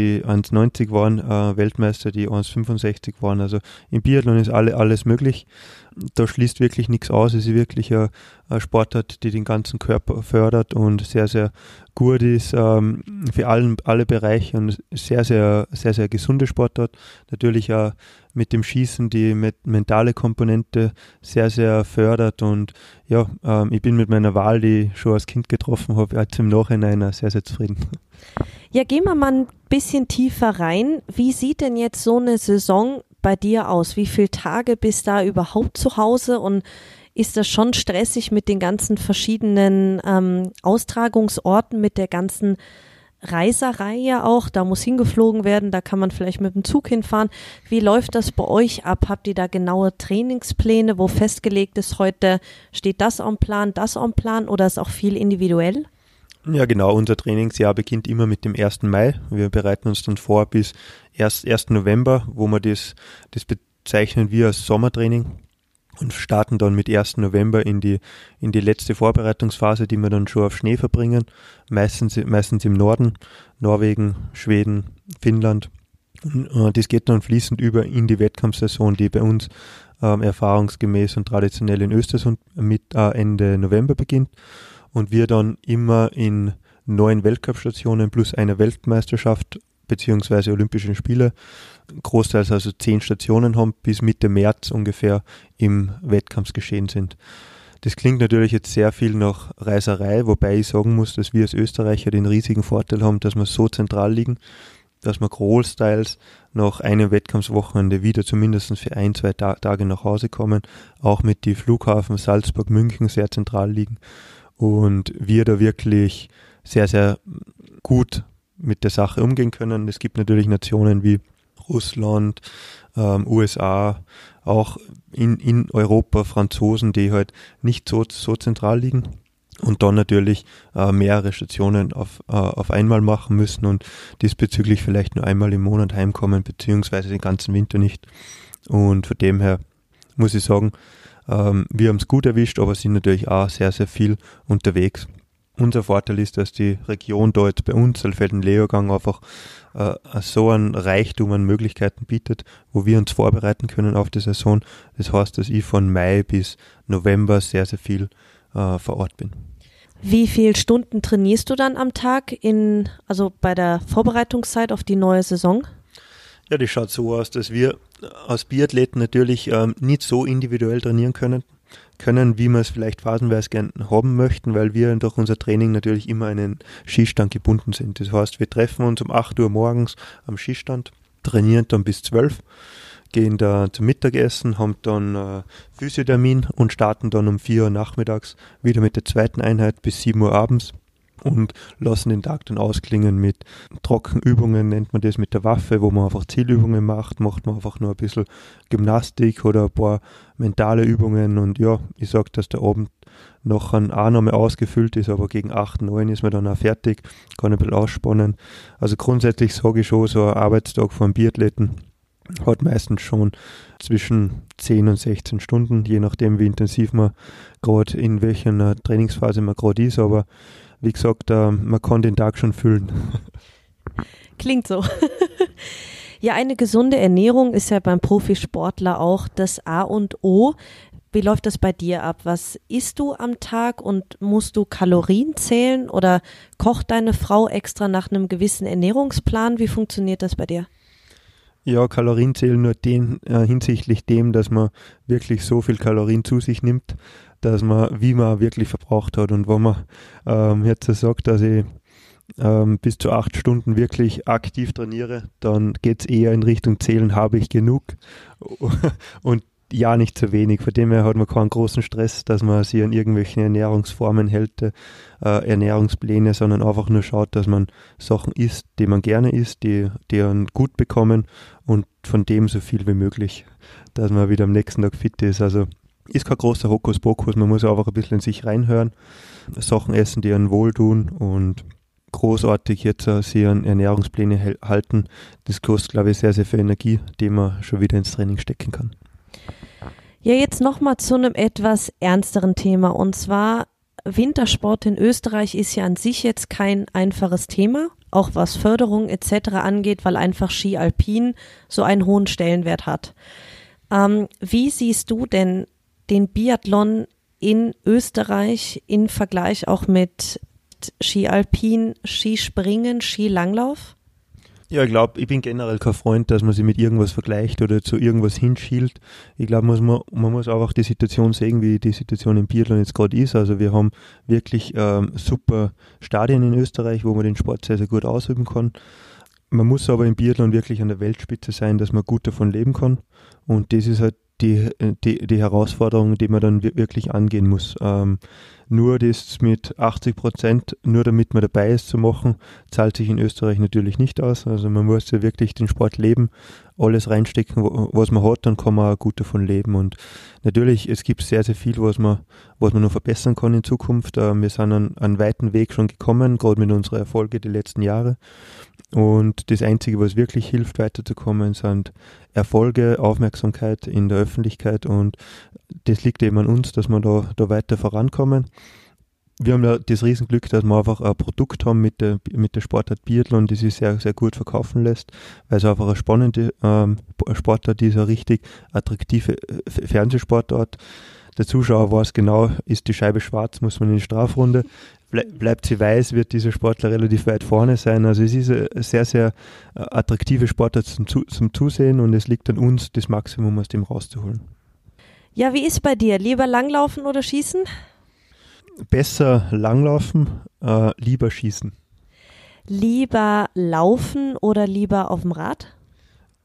1,90 waren, Weltmeister, die 1,65 waren. Also im Biathlon ist alles möglich. Da schließt wirklich nichts aus. Es ist wirklich eine Sportart, die den ganzen Körper fördert und sehr, sehr gut ist für alle Bereiche und sehr, sehr, sehr, sehr gesunde Sportart. Natürlich auch mit dem Schießen die mentale Komponente sehr, sehr fördert und ja, ich bin mit meiner Wahl, die ich schon als Kind getroffen habe, jetzt im Nachhinein sehr, sehr zufrieden. Ja, gehen wir mal ein bisschen tiefer rein. Wie sieht denn jetzt so eine Saison bei dir aus? Wie viele Tage bist da überhaupt zu Hause und ist das schon stressig mit den ganzen verschiedenen Austragungsorten, mit der ganzen Reiserei ja auch? Da muss hingeflogen werden, da kann man vielleicht mit dem Zug hinfahren. Wie läuft das bei euch ab? Habt ihr da genaue Trainingspläne, wo festgelegt ist, heute steht das am Plan oder ist auch viel individuell? Ja, genau. Unser Trainingsjahr beginnt immer mit dem 1. Mai. Wir bereiten uns dann vor bis 1. November, wo wir das bezeichnen wir als Sommertraining und starten dann mit 1. November in die letzte Vorbereitungsphase, die wir dann schon auf Schnee verbringen. Meistens im Norden, Norwegen, Schweden, Finnland. Und das geht dann fließend über in die Wettkampfsaison, die bei uns erfahrungsgemäß und traditionell in Östersund mit Ende November beginnt. Und wir dann immer in 9 Weltcup-Stationen plus einer Weltmeisterschaft beziehungsweise Olympischen Spiele, großteils also 10 Stationen haben, bis Mitte März ungefähr im Wettkampfsgeschehen sind. Das klingt natürlich jetzt sehr viel nach Reiserei, wobei ich sagen muss, dass wir als Österreicher den riesigen Vorteil haben, dass wir so zentral liegen, dass wir großteils nach einem Wettkampfswochenende wieder zumindest für 1-2 Tage nach Hause kommen, auch mit die Flughafen Salzburg, München sehr zentral liegen. Und wir da wirklich sehr, sehr gut mit der Sache umgehen können. Es gibt natürlich Nationen wie Russland, USA, auch in Europa Franzosen, die halt nicht so zentral liegen. Und dann natürlich mehrere Stationen auf einmal machen müssen und diesbezüglich vielleicht nur einmal im Monat heimkommen, beziehungsweise den ganzen Winter nicht. Und von dem her muss ich sagen, wir haben es gut erwischt, aber sind natürlich auch sehr, sehr viel unterwegs. Unser Vorteil ist, dass die Region da jetzt bei uns, Saalfelden-Leogang, einfach so einen Reichtum an Möglichkeiten bietet, wo wir uns vorbereiten können auf die Saison. Das heißt, dass ich von Mai bis November sehr, sehr viel vor Ort bin. Wie viele Stunden trainierst du dann am Tag also bei der Vorbereitungszeit auf die neue Saison? Ja, das schaut so aus, dass wir als Biathleten natürlich nicht so individuell trainieren können, wie wir es vielleicht phasenweise gerne haben möchten, weil wir durch unser Training natürlich immer an einen Schießstand gebunden sind. Das heißt, wir treffen uns um 8 Uhr morgens am Schießstand, trainieren dann bis 12, gehen da zum Mittagessen, haben dann Physiothermin und starten dann um 4 Uhr nachmittags wieder mit der zweiten Einheit bis 7 Uhr abends und lassen den Tag dann ausklingen mit Trockenübungen, nennt man das, mit der Waffe, wo man einfach Zielübungen macht man einfach nur ein bisschen Gymnastik oder ein paar mentale Übungen und ja, ich sage, dass der Abend noch auch nochmal ausgefüllt ist, aber gegen 8, 9 ist man dann auch fertig, kann ein bisschen ausspannen. Also grundsätzlich sage ich schon, so ein Arbeitstag von einem Biathleten hat meistens schon zwischen 10 und 16 Stunden, je nachdem wie intensiv man gerade in welcher Trainingsphase man gerade ist, aber wie gesagt, man kann den Tag schon füllen. Klingt so. Ja, eine gesunde Ernährung ist ja beim Profisportler auch das A und O. Wie läuft das bei dir ab? Was isst du am Tag und musst du Kalorien zählen oder kocht deine Frau extra nach einem gewissen Ernährungsplan? Wie funktioniert das bei dir? Ja, Kalorien zählen nur hinsichtlich dem, dass man wirklich so viel Kalorien zu sich nimmt, dass man, wie man wirklich verbraucht hat. Und wenn man jetzt sagt, dass ich bis zu 8 Stunden wirklich aktiv trainiere, dann geht es eher in Richtung Zählen, habe ich genug und ja, nicht zu wenig. Von dem her hat man keinen großen Stress, dass man sich an irgendwelchen Ernährungsformen hält, Ernährungspläne, sondern einfach nur schaut, dass man Sachen isst, die man gerne isst, die einen gut bekommen und von dem so viel wie möglich, dass man wieder am nächsten Tag fit ist. Also ist kein großer Hokuspokus, man muss einfach ein bisschen in sich reinhören, Sachen essen, die einen wohltun und großartig jetzt sich an Ernährungspläne halten. Das kostet, glaube ich, sehr, sehr viel Energie, die man schon wieder ins Training stecken kann. Ja, jetzt nochmal zu einem etwas ernsteren Thema und zwar Wintersport in Österreich ist ja an sich jetzt kein einfaches Thema, auch was Förderung etc. angeht, weil einfach Ski Alpin so einen hohen Stellenwert hat. Wie siehst du denn den Biathlon in Österreich im Vergleich auch mit Ski Alpin, Skispringen, Skilanglauf? Ja, ich glaube, ich bin generell kein Freund, dass man sich mit irgendwas vergleicht oder zu irgendwas hinschielt. Ich glaube, man muss einfach die Situation sehen, wie die Situation im Biathlon jetzt gerade ist. Also wir haben wirklich super Stadien in Österreich, wo man den Sport sehr, sehr gut ausüben kann. Man muss aber im Biathlon wirklich an der Weltspitze sein, dass man gut davon leben kann. Und das ist halt die Herausforderung, die man dann wirklich angehen muss. Nur das mit 80%, nur damit man dabei ist, zu machen, zahlt sich in Österreich natürlich nicht aus. Also man muss ja wirklich den Sport leben, alles reinstecken, was man hat, dann kann man auch gut davon leben. Und natürlich, es gibt sehr, sehr viel, was man noch verbessern kann in Zukunft. Wir sind einen weiten Weg schon gekommen, gerade mit unseren Erfolgen die letzten Jahre. Und das Einzige, was wirklich hilft, weiterzukommen, sind Erfolge, Aufmerksamkeit in der Öffentlichkeit und das liegt eben an uns, dass wir da weiter vorankommen. Wir haben ja das Riesenglück, dass wir einfach ein Produkt haben mit der Sportart Biathlon, die sich sehr, sehr gut verkaufen lässt, weil es einfach eine spannende Sportart ist, eine richtig attraktive Fernsehsportart. Der Zuschauer weiß genau, ist die Scheibe schwarz, muss man in die Strafrunde. Bleibt sie weiß, wird dieser Sportler relativ weit vorne sein. Also es ist eine sehr, sehr attraktive Sportart zum Zusehen und es liegt an uns, das Maximum aus dem rauszuholen. Ja, wie ist bei dir? Lieber Langlaufen oder Schießen? Besser Langlaufen, lieber Schießen. Lieber laufen oder lieber auf dem Rad?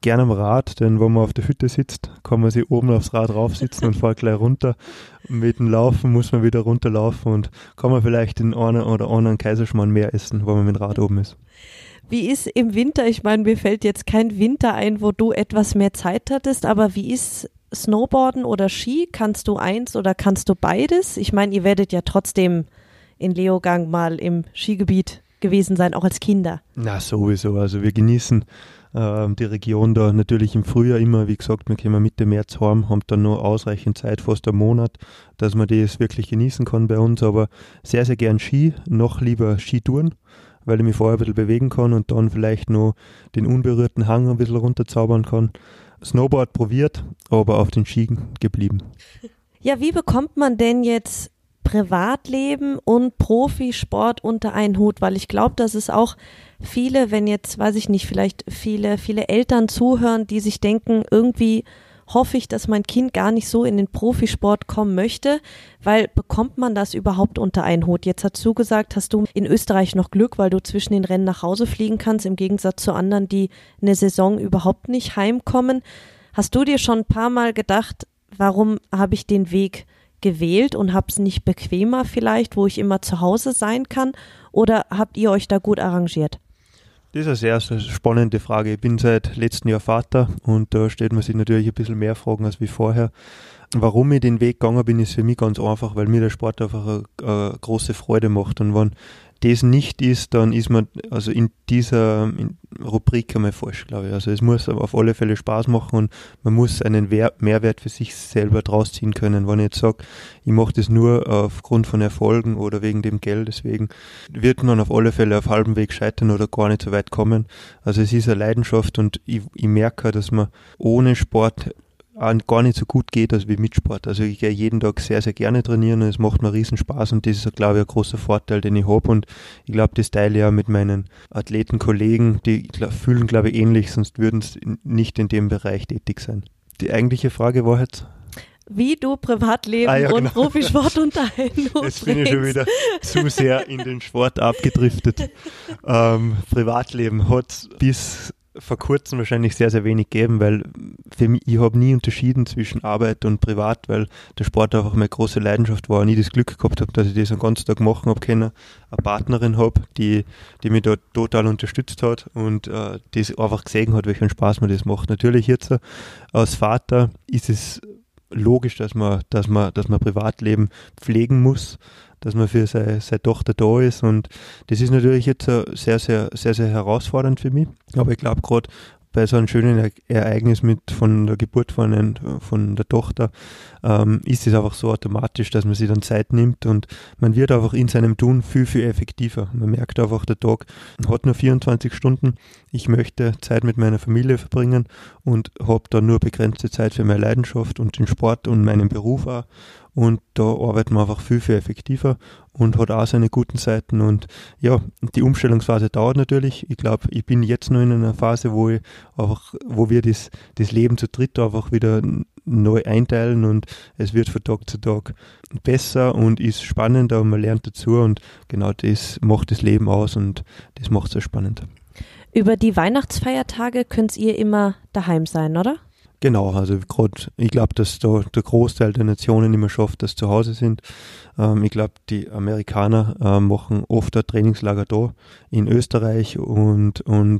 gerne am Rad, denn wenn man auf der Hütte sitzt, kann man sich oben aufs Rad raufsitzen und fährt gleich runter. Mit dem Laufen muss man wieder runterlaufen und kann man vielleicht den einen oder anderen Kaiserschmarrn mehr essen, wenn man mit dem Rad oben ist. Wie ist im Winter, ich meine, mir fällt jetzt kein Winter ein, wo du etwas mehr Zeit hattest, aber wie ist Snowboarden oder Ski? Kannst du eins oder kannst du beides? Ich meine, ihr werdet ja trotzdem in Leogang mal im Skigebiet gewesen sein, auch als Kinder. Na, sowieso. Also wir genießen die Region da natürlich im Frühjahr immer. Wie gesagt, wir kommen Mitte März heim, haben dann noch ausreichend Zeit, fast einen Monat, dass man das wirklich genießen kann bei uns. Aber sehr, sehr gern Ski, noch lieber Skitouren, weil ich mich vorher ein bisschen bewegen kann und dann vielleicht noch den unberührten Hang ein bisschen runterzaubern kann. Snowboard probiert, aber auf den Skigen geblieben. Ja, wie bekommt man denn jetzt Privatleben und Profisport unter einen Hut? Weil ich glaube, dass es auch viele, wenn jetzt, weiß ich nicht, vielleicht viele Eltern zuhören, die sich denken, irgendwie hoffe ich, dass mein Kind gar nicht so in den Profisport kommen möchte, weil bekommt man das überhaupt unter einen Hut? Jetzt hast du gesagt, hast du in Österreich noch Glück, weil du zwischen den Rennen nach Hause fliegen kannst, im Gegensatz zu anderen, die eine Saison überhaupt nicht heimkommen. Hast du dir schon ein paar Mal gedacht, warum habe ich den Weg gewählt und habe es nicht bequemer vielleicht, wo ich immer zu Hause sein kann? Oder habt ihr euch da gut arrangiert? Das ist eine sehr spannende Frage. Ich bin seit letztem Jahr Vater und da stellt man sich natürlich ein bisschen mehr Fragen als wie vorher. Warum ich den Weg gegangen bin, ist für mich ganz einfach, weil mir der Sport einfach eine große Freude macht. Und wenn das nicht ist, dann ist man also in dieser Rubrik einmal falsch, glaube ich. Also es muss auf alle Fälle Spaß machen und man muss einen Mehrwert für sich selber draus ziehen können. Wenn ich jetzt sage, ich mache das nur aufgrund von Erfolgen oder wegen dem Geld, deswegen wird man auf alle Fälle auf halbem Weg scheitern oder gar nicht so weit kommen. Also es ist eine Leidenschaft und ich merke, dass man ohne Sport gar nicht so gut geht als wie mit Sport. Also ich gehe jeden Tag sehr, sehr gerne trainieren und es macht mir riesen Spaß und das ist, glaube ich, ein großer Vorteil, den ich habe und ich glaube, das teile ich auch mit meinen Athletenkollegen, die fühlen, glaube ich, ähnlich, sonst würden sie nicht in dem Bereich tätig sein. Die eigentliche Frage war jetzt, wie du Privatleben und Profisport unter einen Hut bringst. Jetzt bin ich schon wieder zu sehr in den Sport abgedriftet. Privatleben hat bis vor kurzem wahrscheinlich sehr, sehr wenig gegeben, weil für mich, ich habe nie unterschieden zwischen Arbeit und Privat, weil der Sport einfach meine große Leidenschaft war und ich das Glück gehabt habe, dass ich das den ganzen Tag machen habe können, eine Partnerin habe, die mich da total unterstützt hat und das einfach gesehen hat, welchen Spaß mir das macht. Natürlich jetzt als Vater ist es logisch, dass man Privatleben pflegen muss, dass man für seine Tochter da ist und das ist natürlich jetzt sehr, sehr, sehr, sehr herausfordernd für mich, aber ich glaube gerade bei so einem schönen Ereignis von der Geburt von der Tochter ist es einfach so automatisch, dass man sich dann Zeit nimmt und man wird einfach in seinem Tun viel, viel effektiver. Man merkt einfach, der Tag hat nur 24 Stunden. Ich möchte Zeit mit meiner Familie verbringen und habe dann nur begrenzte Zeit für meine Leidenschaft und den Sport und meinen Beruf auch. Und da arbeitet man einfach viel, viel effektiver und hat auch seine guten Seiten. Und ja, die Umstellungsphase dauert natürlich. Ich glaube, ich bin jetzt noch in einer Phase, wo wir das Leben zu dritt einfach wieder neu einteilen und es wird von Tag zu Tag besser und ist spannender und man lernt dazu und genau das macht das Leben aus und das macht es sehr spannend. Über die Weihnachtsfeiertage könnt ihr immer daheim sein, oder? Genau, also gerade, ich glaube, dass da der Großteil der Nationen immer schafft, dass sie zu Hause sind. Ich glaube, die Amerikaner machen oft ein Trainingslager da in Österreich und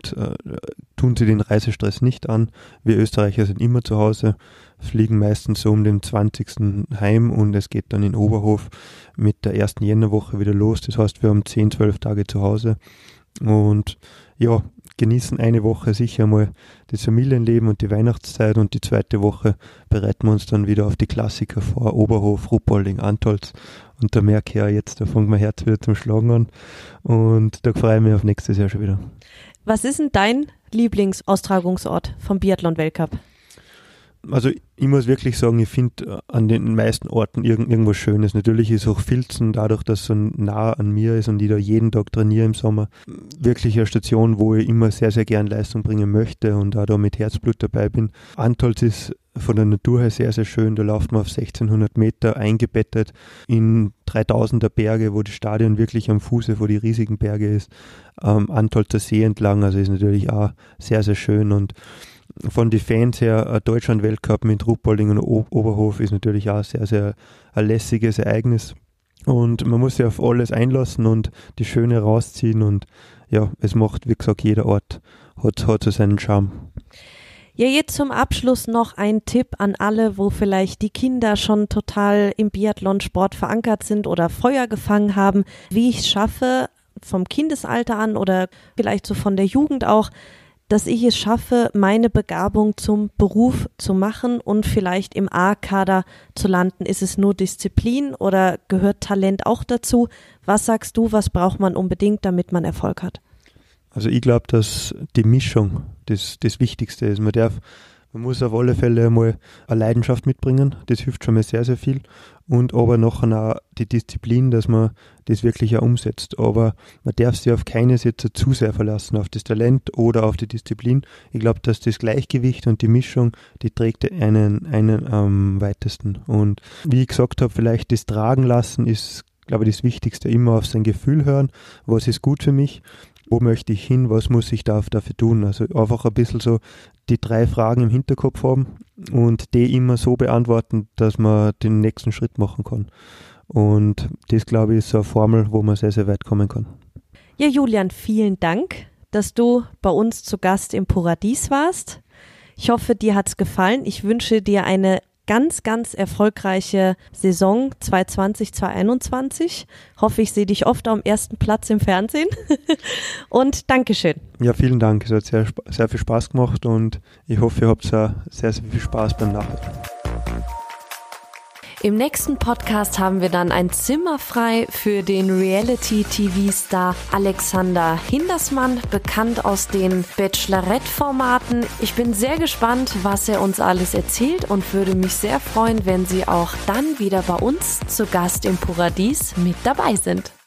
tun sie den Reisestress nicht an. Wir Österreicher sind immer zu Hause, fliegen meistens so um den 20. heim und es geht dann in Oberhof mit der ersten Jännerwoche wieder los. Das heißt, wir haben 10, 12 Tage zu Hause und ja, genießen eine Woche sicher mal das Familienleben und die Weihnachtszeit und die zweite Woche bereiten wir uns dann wieder auf die Klassiker vor, Oberhof, Ruppolding, Antholz und da merke ich ja jetzt, da fängt mein Herz wieder zum Schlagen an und da freue ich mich auf nächstes Jahr schon wieder. Was ist denn dein Lieblingsaustragungsort vom Biathlon-Weltcup? Also ich muss wirklich sagen, ich finde an den meisten Orten irgendwas Schönes. Natürlich ist auch Filzen, dadurch, dass es so nah an mir ist und ich da jeden Tag trainiere im Sommer, wirklich eine Station, wo ich immer sehr, sehr gern Leistung bringen möchte und auch da mit Herzblut dabei bin. Antholz ist von der Natur her sehr, sehr schön. Da läuft man auf 1600 Meter eingebettet in 3000er Berge, wo das Stadion wirklich am Fuße vor die riesigen Berge ist. Antholzer See entlang, also ist natürlich auch sehr, sehr schön und von den Fans her, ein Deutschland-Weltcup mit Ruhpolding und Oberhof ist natürlich auch sehr, sehr ein lässiges Ereignis. Und man muss sich auf alles einlassen und die Schöne rausziehen. Und ja, es macht, wie gesagt, jeder Ort hat so seinen Charme. Ja, jetzt zum Abschluss noch ein Tipp an alle, wo vielleicht die Kinder schon total im Biathlonsport verankert sind oder Feuer gefangen haben, wie ich es schaffe, vom Kindesalter an oder vielleicht so von der Jugend auch, dass ich es schaffe, meine Begabung zum Beruf zu machen und vielleicht im A-Kader zu landen. Ist es nur Disziplin oder gehört Talent auch dazu? Was sagst du, was braucht man unbedingt, damit man Erfolg hat? Also ich glaube, dass die Mischung das Wichtigste ist. Man muss auf alle Fälle mal eine Leidenschaft mitbringen, das hilft schon mal sehr, sehr viel. Und aber nachher auch die Disziplin, dass man das wirklich auch umsetzt. Aber man darf sich auf keines jetzt zu sehr verlassen, auf das Talent oder auf die Disziplin. Ich glaube, dass das Gleichgewicht und die Mischung, die trägt einen am weitesten. Und wie ich gesagt habe, vielleicht das Tragen lassen ist, glaube ich, das Wichtigste. Immer auf sein Gefühl hören, was ist gut für mich, wo möchte ich hin, was muss ich dafür tun. Also einfach ein bisschen so die 3 Fragen im Hinterkopf haben und die immer so beantworten, dass man den nächsten Schritt machen kann. Und das, glaube ich, ist so eine Formel, wo man sehr, sehr weit kommen kann. Ja, Julian, vielen Dank, dass du bei uns zu Gast im Paradies warst. Ich hoffe, dir hat's gefallen. Ich wünsche dir eine ganz, ganz erfolgreiche Saison 2020, 2021. Hoffe, ich sehe dich oft am ersten Platz im Fernsehen. Und Dankeschön. Ja, vielen Dank. Es hat sehr, sehr viel Spaß gemacht und ich hoffe, ihr habt sehr, sehr viel Spaß beim Nachhören. Im nächsten Podcast haben wir dann ein Zimmer frei für den Reality-TV-Star Alexander Hindersmann, bekannt aus den Bachelorette-Formaten. Ich bin sehr gespannt, was er uns alles erzählt und würde mich sehr freuen, wenn Sie auch dann wieder bei uns zu Gast im Paradies mit dabei sind.